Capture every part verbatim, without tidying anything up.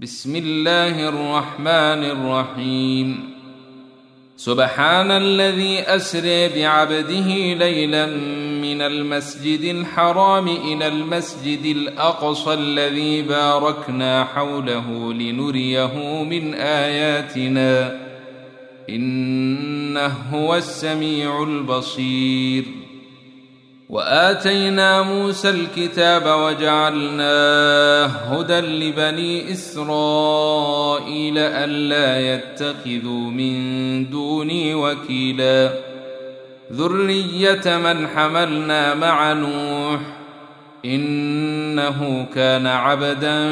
بسم الله الرحمن الرحيم. سبحان الذي أسرى بعبده ليلا من المسجد الحرام إلى المسجد الأقصى الذي باركنا حوله لنريه من آياتنا إنه هو السميع البصير. وآتينا موسى الكتاب وجعلناه هدى لبني إسرائيل ألا يتخذوا من دوني وكيلا ذرية من حملنا مع نوح إنه كان عبدا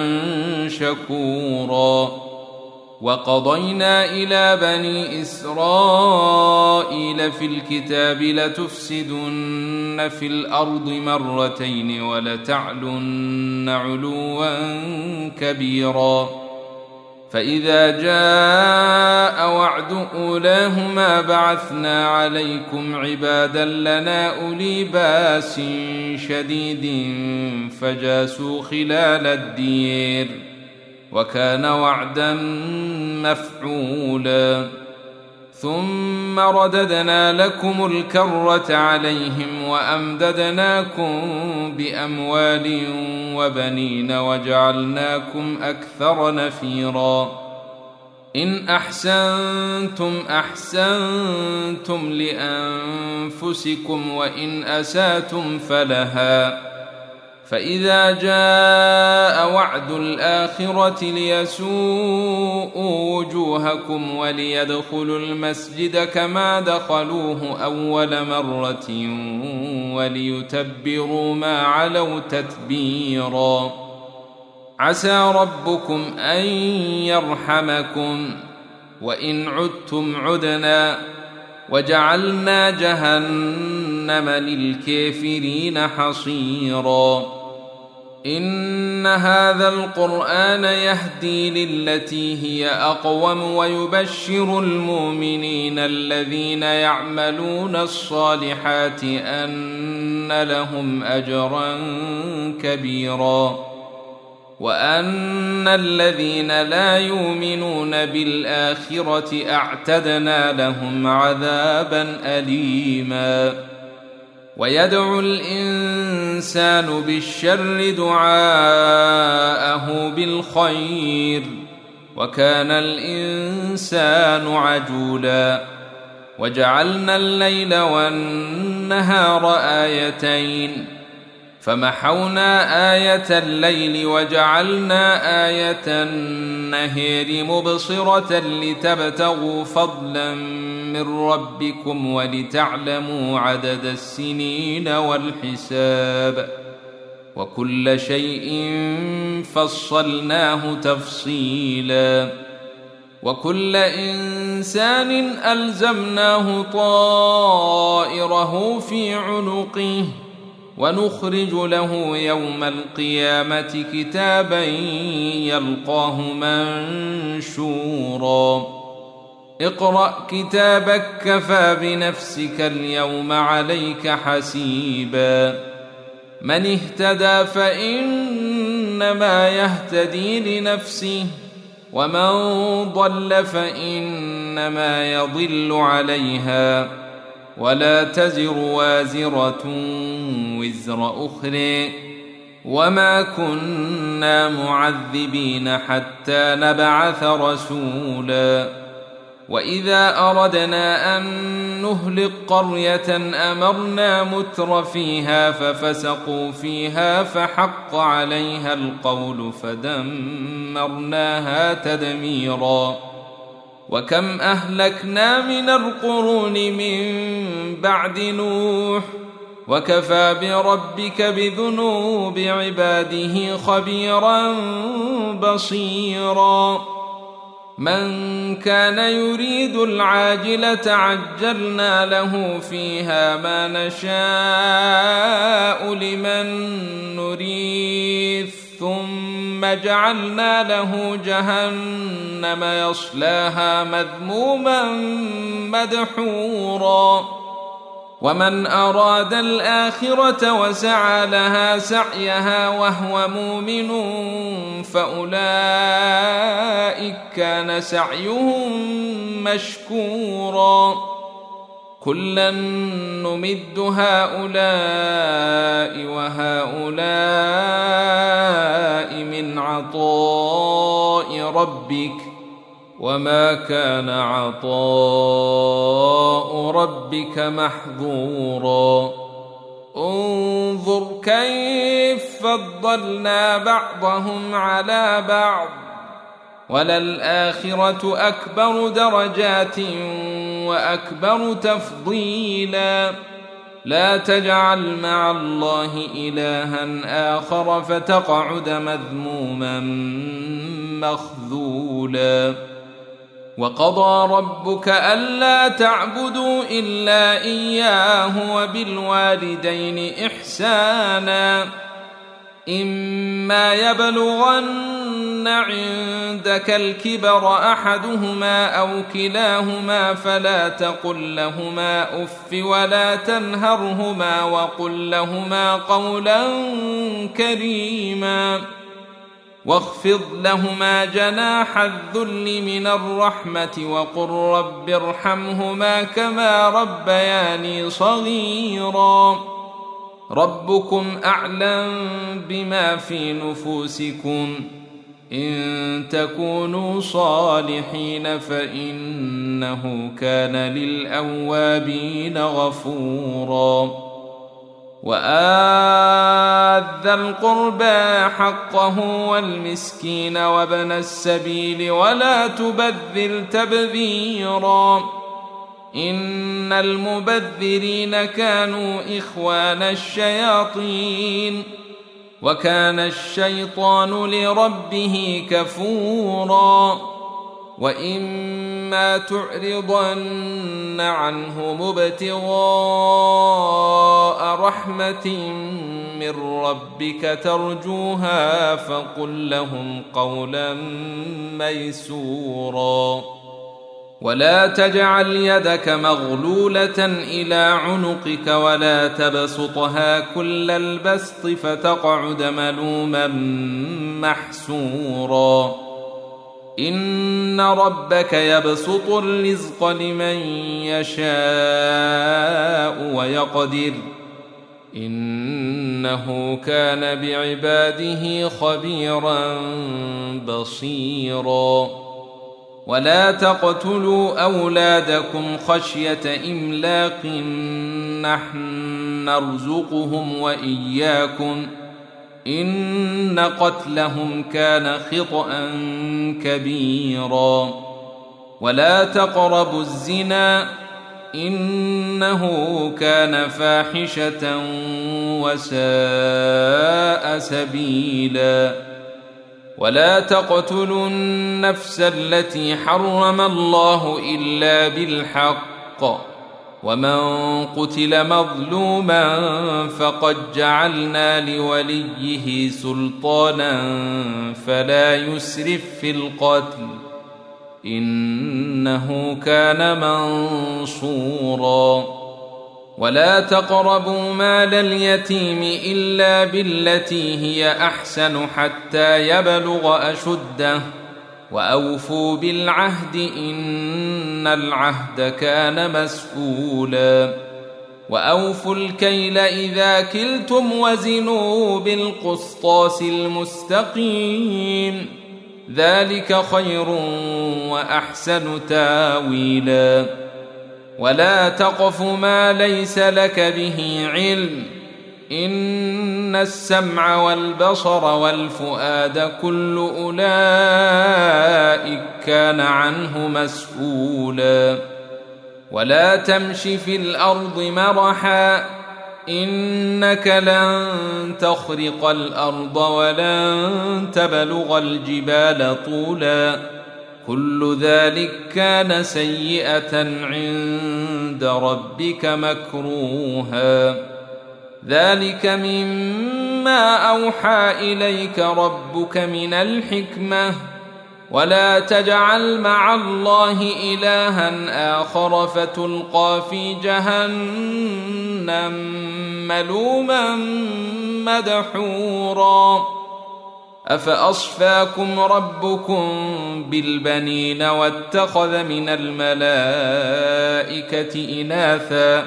شكورا. وقضينا إلى بني إسرائيل في الكتاب لتفسدن في الأرض مرتين ولتعلن علوا كبيرا. فإذا جاء وعد أولاهما بعثنا عليكم عبادا لنا أولي باس شديد فجاسوا خلال الدير وكان وعدا مفعولا. ثم رددنا لكم الكرة عليهم وأمددناكم بأموال وبنين وجعلناكم أكثر نفيرا. إن أحسنتم أحسنتم لأنفسكم وإن أساتم فلها. فإذا جاء وعد الآخرة ليسوءوا وجوهكم وليدخلوا المسجد كما دخلوه أول مرة وليتبروا ما علوا تتبيرا. عسى ربكم أن يرحمكم وإن عدتم عدنا وجعلنا جهنم للكافرين حصيرا. إن هذا القرآن يهدي للتي هي أقوم ويبشر المؤمنين الذين يعملون الصالحات أن لهم أجرا كبيرا وأن الذين لا يؤمنون بالآخرة أعتدنا لهم عذابا أليما. ويدعو الإنسان بالشر دعاءه بالخير وكان الإنسان عجولا. وجعلنا الليل والنهار آيتين فمحونا آية الليل وجعلنا آية النهار مبصرة لتبتغوا فضلا من ربكم ولتعلموا عدد السنين والحساب وكل شيء فصلناه تفصيلا. وكل إنسان ألزمناه طائره في عنقه ونخرج له يوم القيامة كتابا يلقاه منشورا. اقرأ كتابك كفى بنفسك اليوم عليك حسيبا. من اهتدى فإنما يهتدي لنفسه ومن ضل فإنما يضل عليها ولا تزر وازرة وزر أخرى وما كنا معذبين حتى نبعث رسولا. وإذا أردنا أن نهلك قرية أمرنا متر فيها ففسقوا فيها فحق عليها القول فدمرناها تدميرا. وكم أهلكنا من القرون من بعد نوح وكفى بربك بذنوب عباده خبيرا بصيرا. من كان يريد العاجلة عجلنا له فيها ما نشاء لمن نريد ثم جعلنا له جهنم يصلاها مذموما مدحورا. ومن أراد الآخرة وسعى لها سعيها وهو مؤمن فأولئك كان سعيهم مشكورا كلا نمد هؤلاء وهؤلاء من عطاء ربك وما كان عطاء ربك محظورا انظر كيف فضلنا بعضهم على بعض وللآخرة أكبر درجات وأكبر تفضيلا لا تجعل مع الله إلها آخر فتقعد مذموما مخذولا وقضى ربك ألا تعبدوا إلا إياه وبالوالدين إحسانا إما يبلغن عندك الكبر أحدهما أو كلاهما فلا تقل لهما أف ولا تنهرهما وقل لهما قولا كريما واخفض لهما جناح الذل من الرحمة وقل رب ارحمهما كما ربياني صغيرا ربكم أعلم بما في نفوسكم إن تكونوا صالحين فإنه كان للأوابين غفورا وآت ذا القربى حقه والمسكين وابن السبيل ولا تبذر تبذيرا إن المبذرين كانوا إخوان الشياطين وكان الشيطان لربه كفورا وإما تعرضن عنهم ابتغاء رحمة من ربك ترجوها فقل لهم قولا ميسورا ولا تجعل يدك مغلولة إلى عنقك ولا تبسطها كل البسط فتقعد ملوما محسورا إن ربك يبسط الرزق لمن يشاء ويقدر إنه كان بعباده خبيرا بصيرا ولا تقتلوا أولادكم خشية إملاق نحن نرزقهم وإياكم إن قتلهم كان خطأ كبيرا ولا تقربوا الزنا إنه كان فاحشة وساء سبيلا ولا تقتلوا النفس التي حرم الله إلا بالحق ومن قتل مظلوما فقد جعلنا لوليه سلطانا فلا يسرف في القتل إنه كان منصورا ولا تقربوا مال اليتيم إلا بالتي هي أحسن حتى يبلغ أشده وأوفوا بالعهد إن العهد كان مسؤولا وأوفوا الكيل إذا كلتم وزنوا بالقسطاس المستقيم ذلك خير وأحسن تاويلا ولا تقف ما ليس لك به علم إن السمع والبصر والفؤاد كل أولئك كان عنه مسؤولا ولا تمش في الأرض مرحا إنك لن تخرق الأرض ولن تبلغ الجبال طولا كل ذلك كان سيئة عند ربك مكروها ذلك مما أوحى إليك ربك من الحكمة ولا تجعل مع الله إلها آخر فتلقى في جهنم ملوما مدحورا أفأصفاكم ربكم بالبنين واتخذ من الملائكة إناثا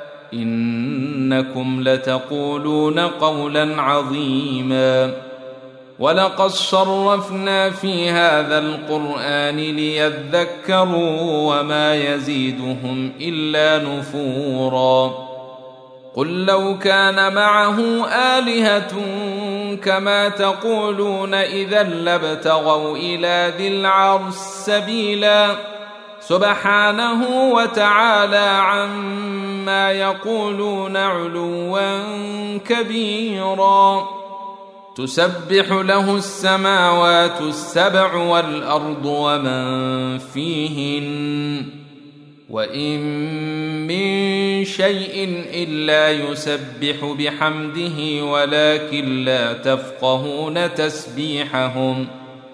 إنكم لتقولون قولا عظيما ولقد صرفنا في هذا القرآن ليذكروا وما يزيدهم إلا نفورا قل لو كان معه آلهة كما تقولون إذا لابتغوا إلى ذي العرش سبيلا سبحانه وتعالى عما يقولون علوا كبيرا تسبح له السماوات السبع والأرض ومن فيهن وإن من شيء إلا يسبح بحمده ولكن لا تفقهون تسبيحهم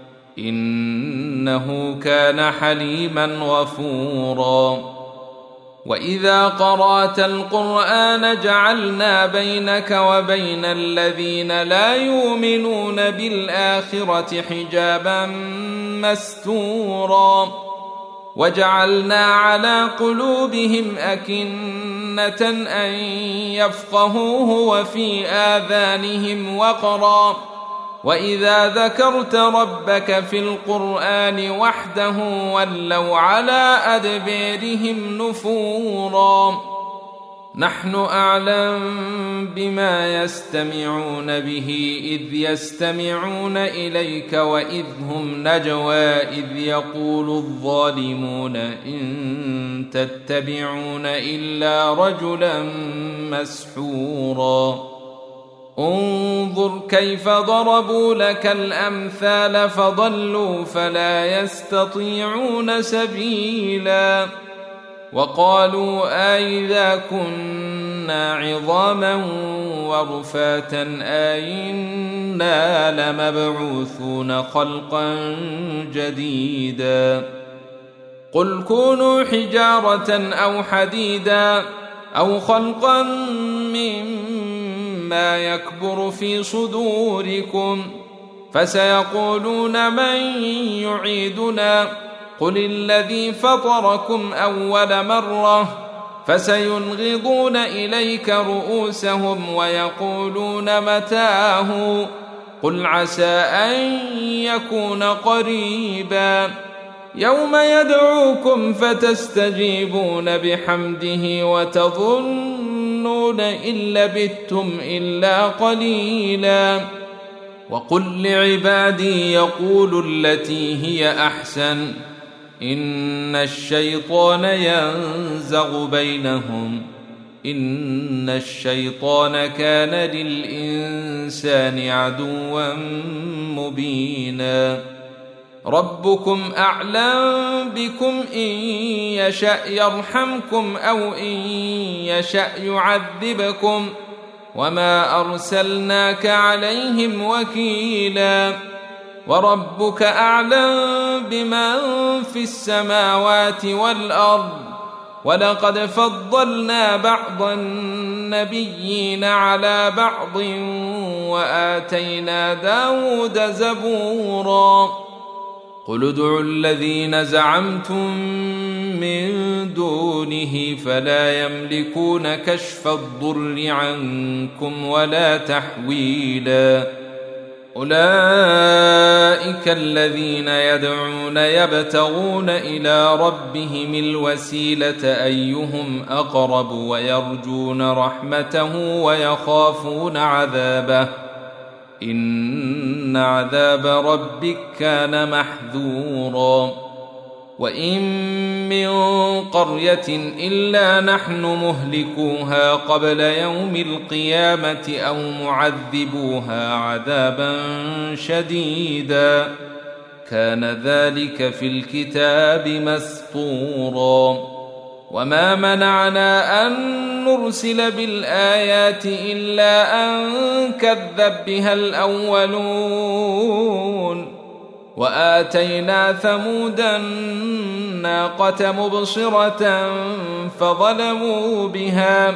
إنه كان حليما غفورا وإذا قرأت القرآن جعلنا بينك وبين الذين لا يؤمنون بالآخرة حجابا مستورا وجعلنا على قلوبهم أكنة أن يفقهوه وفي آذانهم وقرا وإذا ذكرت ربك في القرآن وحده ولوا على أدبارهم نفورا نحن أعلم بما يستمعون به إذ يستمعون إليك وإذ هم نجوى إذ يقول الظالمون إن تتبعون إلا رجلا مسحورا انظر كيف ضربوا لك الأمثال فضلوا فلا يستطيعون سبيلا وقالوا أئذا كنا عظاما ورفاتا أئنا لمبعوثون خلقا جديدا قل كونوا حجارة أو حديدا أو خلقا مما يكبر في صدوركم فسيقولون من يعيدنا قل الذي فطركم أول مرة فسينغضون إليك رؤوسهم ويقولون متاه قل عسى أن يكون قريبا يوم يدعوكم فتستجيبون بحمده وتظنون إن لبثتم إلا قليلا وقل لعبادي يقولوا التي هي أحسن إن الشيطان ينزغ بينهم إن الشيطان كان للإنسان عدوا مبينا ربكم أعلم بكم إن يشأ يرحمكم أو إن يشأ يعذبكم وما أرسلناك عليهم وكيلا وربك أعلم بمن في السماوات والأرض ولقد فضلنا بعض النبيين على بعض وآتينا داود زبورا قل ادعوا الذين زعمتم من دونه فلا يملكون كشف الضر عنكم ولا تحويلا أولئك الذين يدعون يبتغون إلى ربهم الوسيلة أيهم أقرب ويرجون رحمته ويخافون عذابه إن عذاب ربك كان محذورا وإن من قرية إلا نحن مهلكوها قبل يوم القيامة أو معذبوها عذابا شديدا كان ذلك في الكتاب مسطورا وما منعنا أن نرسل بالآيات إلا أن كذب بها الأولون وآتينا ثمود الناقة مبصرة فظلموا بها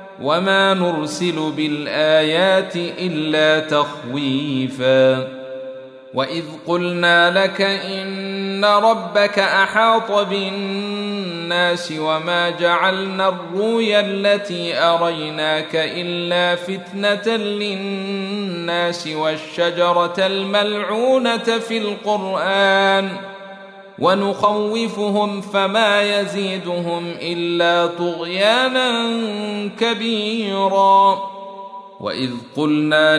وما نرسل بالآيات إلا تخويفا وإذ قلنا لك إن ربك أحاط بالناس وما جعلنا الرؤيا التي أريناك إلا فتنة للناس والشجرة الملعونة في القرآن ونخوفهم فما يزيدهم إلا طغيانا كبيرا. وإذ قلنا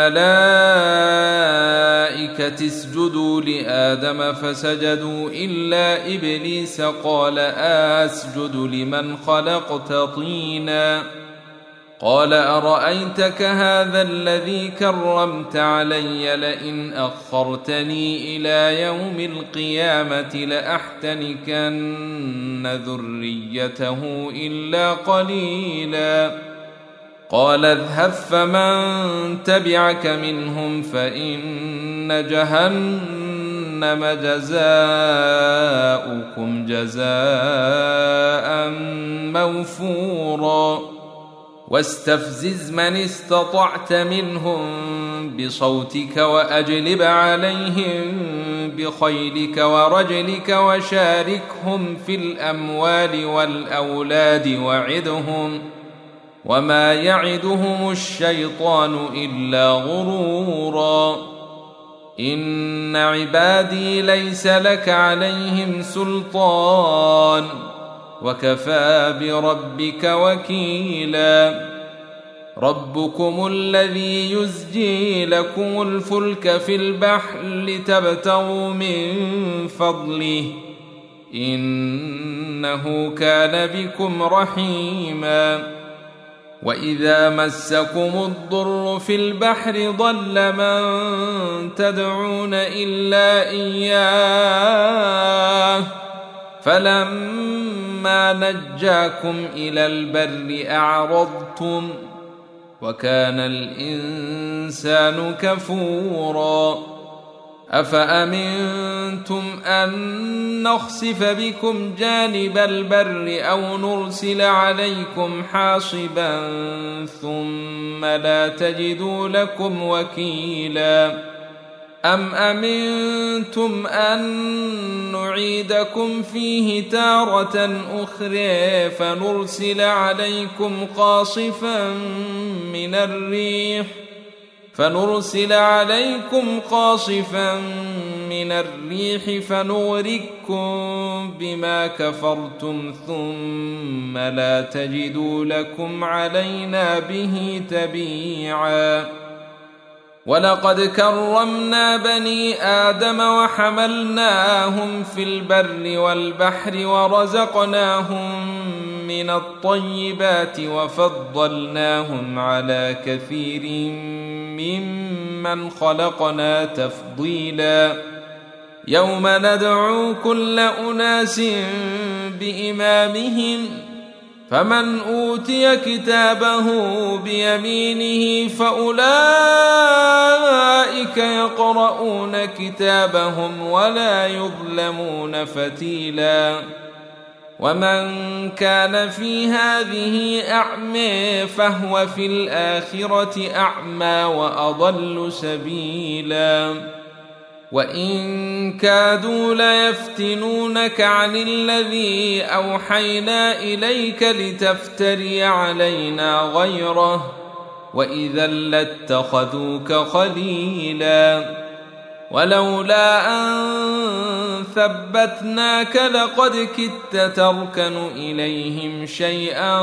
للملائكة اسجدوا لآدم فسجدوا إلا إبليس قال أسجد لمن خلقت طينا قال أرأيتك هذا الذي كرمت علي لئن أخرتني إلى يوم القيامة لأحتنكن ذريته إلا قليلا. قال اذهب فمن تبعك منهم فإن جهنم جزاؤكم جزاء موفورا. واستفزز من استطعت منهم بصوتك وأجلب عليهم بخيلك ورجلك وشاركهم في الأموال والأولاد وعدهم وما يعدهم الشيطان إلا غرورا. إن عبادي ليس لك عليهم سلطان وكفى بربك وكيلا. ربكم الذي يزجي لكم الفلك في البحر لتبتغوا من فضله إنه كان بكم رحيما. وإذا مسكم الضر في البحر ضل من تدعون إلا إياه فلما نجاكم إلى البر أعرضتم وكان الإنسان كفورا. أفأمنتم أن نخسف بكم جانب البر أو نرسل عليكم حاصبا ثم لا تجدوا لكم وكيلا. أم أمنتم أن نعيدكم فيه تارة أخرى فنرسل عليكم قاصفا من الريح فنرسل عليكم قاصفا من الريح فنغرقكم بما كفرتم ثم لا تجدوا لكم علينا به تبيعا. ولقد كرمنا بني آدم وحملناهم في البر والبحر ورزقناهم من الطيبات وفضلناهم على كثير ممن خلقنا تفضيلا. يوم ندعو كل أناس بإمامهم فمن أوتي كتابه بيمينه فأولئك يقرؤون كتابهم ولا يظلمون فتيلا. ومن كان في هذه أعمى فهو في الآخرة أعمى وأضل سبيلا. وإن كادوا ليفتنونك عن الذي أوحينا إليك لتفتري علينا غيره وإذا لاتخذوك خليلا. ولولا أن ثبتناك لقد كدت تركن إليهم شيئا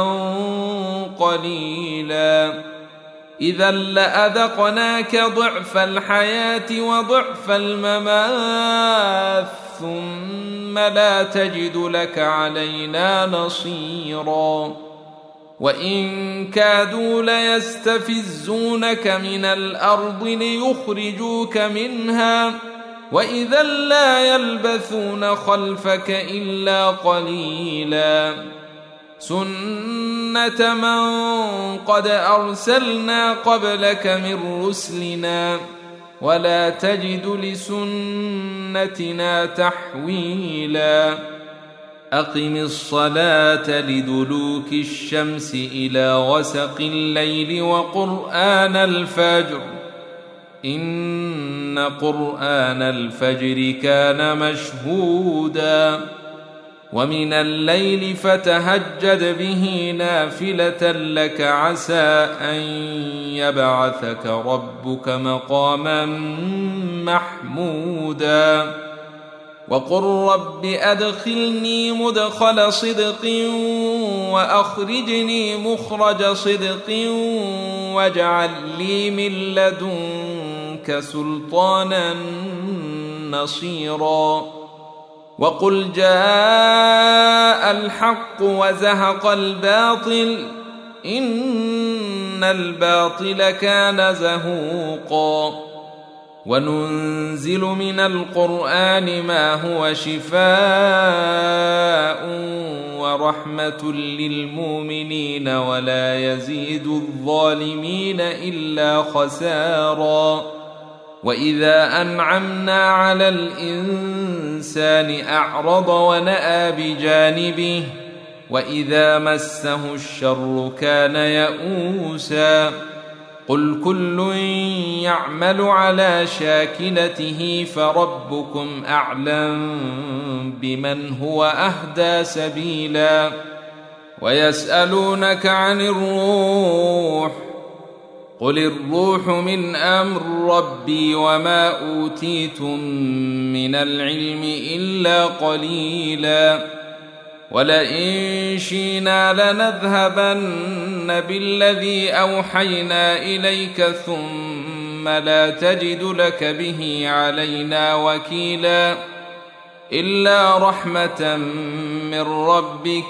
قليلا. إذا لأذقناك ضعف الحياة وضعف الممات ثم لا تجد لك علينا نصيرا. وإن كادوا ليستفزونك من الأرض ليخرجوك منها وإذا لا يلبثون خلفك إلا قليلا. سنة من قد أرسلنا قبلك من رسلنا ولا تجد لسنتنا تحويلا. أقم الصلاة لدلوك الشمس إلى غسق الليل وقرآن الفجر إن قرآن الفجر كان مشهودا ومن الليل فتهجد به نافلة لك عسى أن يبعثك ربك مقاما محمودا وقل رب أدخلني مدخل صدق وأخرجني مخرج صدق واجعل لي من لدنك سلطانا نصيرا وقل جاء الحق وزهق الباطل إن الباطل كان زهوقا وننزل من القرآن ما هو شفاء ورحمة للمؤمنين ولا يزيد الظالمين إلا خسارا وإذا أنعمنا على الإنسان أعرض ونأى بجانبه وإذا مسه الشر كان يئوسا قل كل يعمل على شاكلته فربكم أعلم بمن هو أهدى سبيلا ويسألونك عن الروح قل الروح من أمر ربي وما أوتيتم من العلم إلا قليلا ولئن شئنا لنذهبن بالذي أوحينا إليك ثم لا تجد لك به علينا وكيلا إلا رحمة من ربك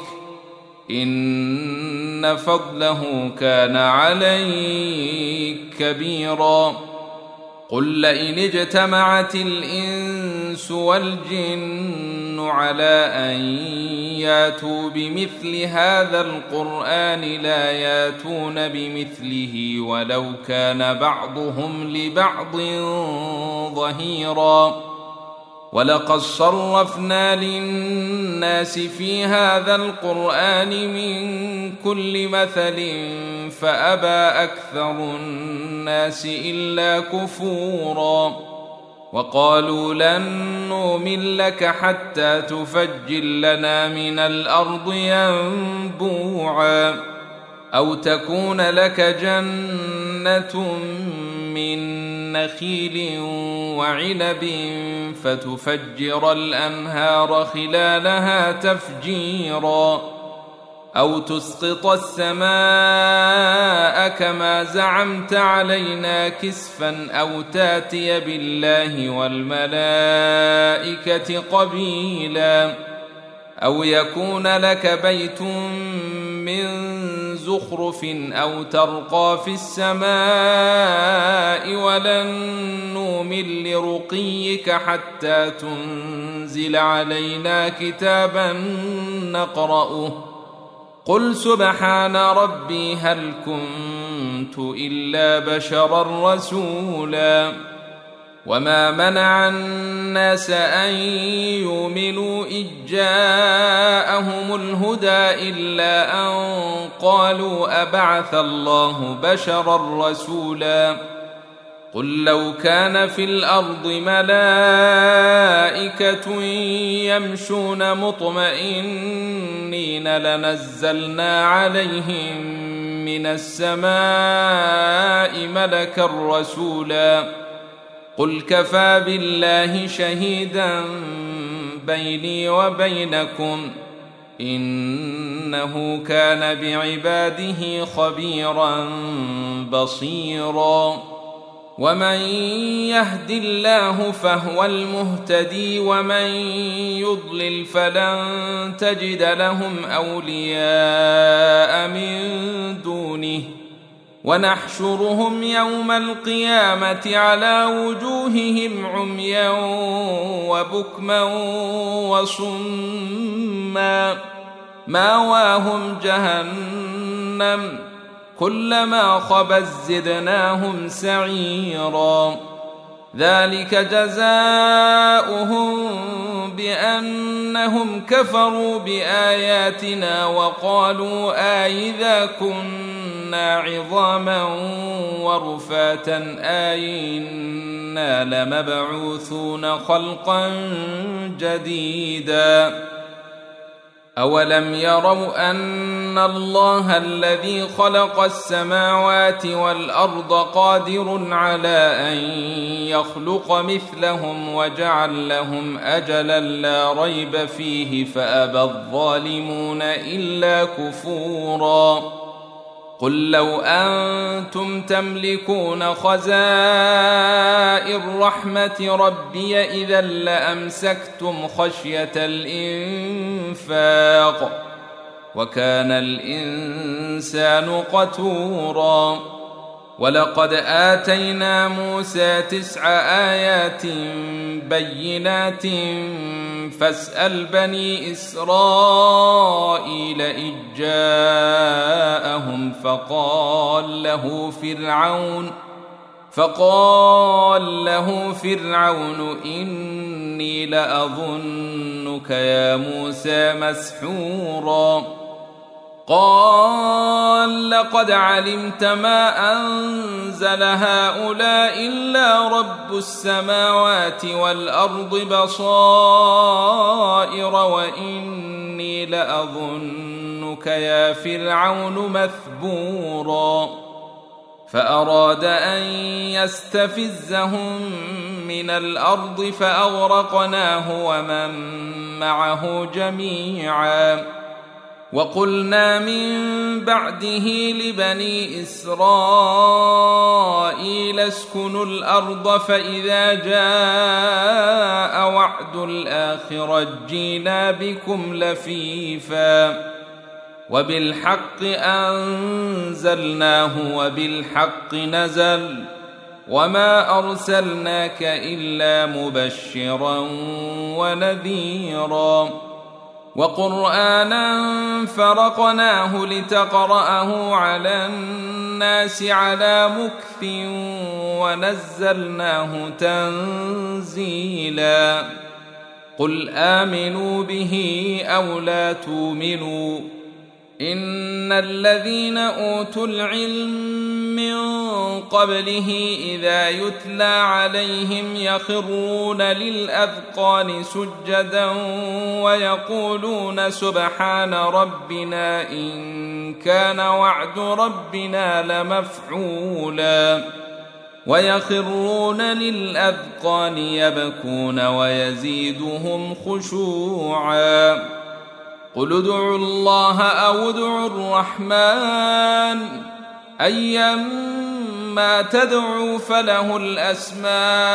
إن فضله كان عليك كبيرا قل لئن اجتمعت الإنس والجن على أن ياتوا بمثل هذا القرآن لا ياتون بمثله ولو كان بعضهم لبعض ظهيرا ولقد صرفنا للناس في هذا القرآن من كل مثل فأبى أكثر الناس إلا كفورا وقالوا لن نؤمن لك حتى تفجر لنا من الأرض ينبوعا أو تكون لك جنة من نخيل وعنب فتفجر الأنهار خلالها تفجيرا أو تسقط السماء كما زعمت علينا كسفا أو تاتي بالله والملائكة قبيلا أو يكون لك بيت من زخرف أو ترقى في السماء ولن نؤمن لرقيك حتى تنزل علينا كتابا نقرأه قل سبحان ربي هل كنت إلا بشرا رسولا وما منع الناس أن يؤمنوا إذ جاءهم الهدى إلا أن قالوا أبعث الله بشرا رسولا قل لو كان في الأرض ملائكة يمشون مطمئنين لنزلنا عليهم من السماء ملكا رسولا قل كفى بالله شهيدا بيني وبينكم إنه كان بعباده خبيرا بصيرا ومن يهد الله فهو المهتدي ومن يضلل فلن تجد لهم أولياء من دونه ونحشرهم يوم القيامة على وجوههم عميا وبكما وصما ماواهم جهنم كلما خبت زدناهم سعيرا ذلك جزاؤهم بأنهم كفروا بآياتنا وقالوا أإذا كنا كنا عظاما ورفاتا أئنا لمبعوثون خلقا جديدا أولم يروا أن الله الذي خلق السماوات والأرض قادر على أن يخلق مثلهم وجعل لهم أجلا لا ريب فيه فأبى الظالمون إلا كفورا قل لو أنتم تملكون خزائن رحمة ربي إذا لأمسكتم خشية الإنفاق وكان الإنسان قتورا ولقد آتينا موسى تسع آيات بينات فاسأل بني إسرائيل إذ جاءهم فقال له فرعون فقال له فرعون إني لأظنك يا موسى مسحورا قال لقد علمت ما أنزل هؤلاء إلا رب السماوات والأرض بصائر وإني لأظنك يا فرعون مثبورا فأراد أن يستفزهم من الأرض فأغرقناه ومن معه جميعا وقلنا من بعده لبني إسرائيل اسكنوا الأرض فإذا جاء وعد الآخرة جئنا بكم لفيفا وبالحق أنزلناه وبالحق نزل وما أرسلناك إلا مبشرا ونذيرا وقرآنا فرقناه لتقرأه على الناس على مكث ونزلناه تنزيلا قل آمنوا به أو لا تؤمنوا إن الذين أوتوا العلم من قبله إذا يتلى عليهم يخرون للأذقان سجدا ويقولون سبحان ربنا إن كان وعد ربنا لمفعولا ويخرون للأذقان يبكون ويزيدهم خشوعا قل ادعوا الله أو ادعوا الرحمن أيما تدعوا فله الأسماء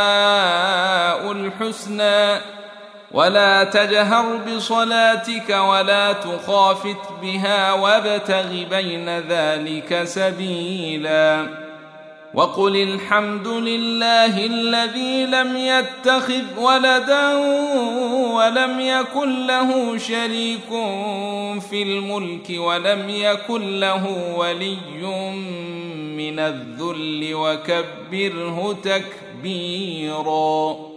الحسنى ولا تجهر بصلاتك ولا تخافت بها وابتغ بين ذلك سبيلا وقل الحمد لله الذي لم يتخذ ولدا ولم يكن له شريك في الملك ولم يكن له ولي من الذل وكبره تكبيرا.